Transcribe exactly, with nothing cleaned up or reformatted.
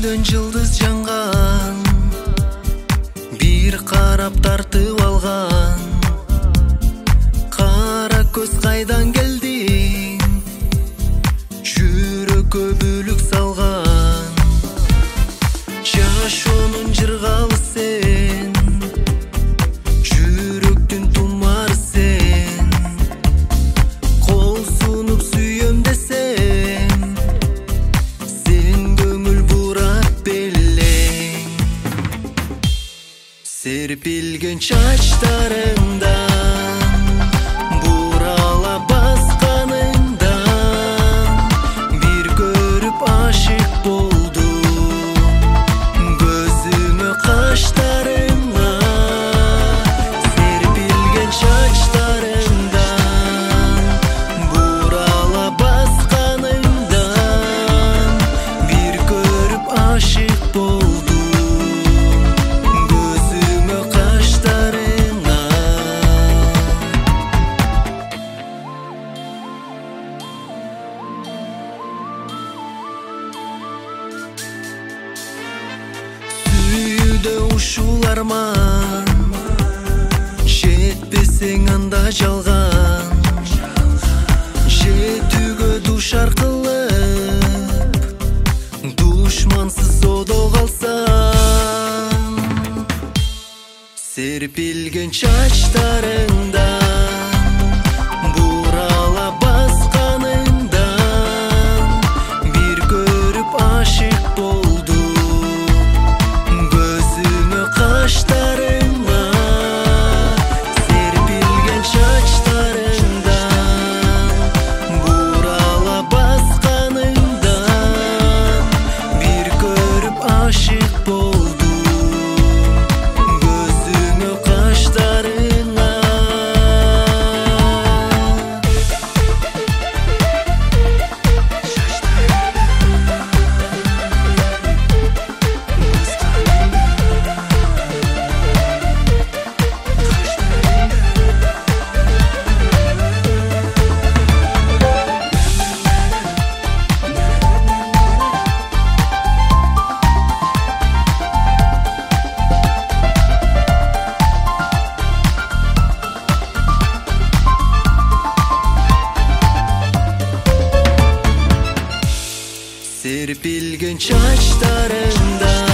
Сүйүүдөн жылдыз жанган, бир карап тартып алган. Кара көз кайдан келдиң, жүрөккө бүлүк салган. Жашоонун жыргалы сен, жүрөктүн тумары сен. Кол сунуп сүйөм десем, сен көңүл бурап белең. Серпилген чачтарыңдан, бурала басканыңдан, бир көрүп ашык болдум. Көзүмө каштарыңа, серпилген чачтарыңдан, бурала басканыңдан, бир көрүп ашык болдум. Көзүмө каштарыңа. Сүйүүдө ушул арман, жетпесең анда жалган. Жетүүгө душар кылып, душмансыз одо калсам. Серпилген чачтарыңдан, бурала басканыңдан, бир көрүп ашык болдум. Көзүмө каштарыңа, серпилген чачтарыңдан, бурала басканыңдан, бир көрүп ашык болдум. Көзүмө каштарыңа. Серпилген чачтарыңдан,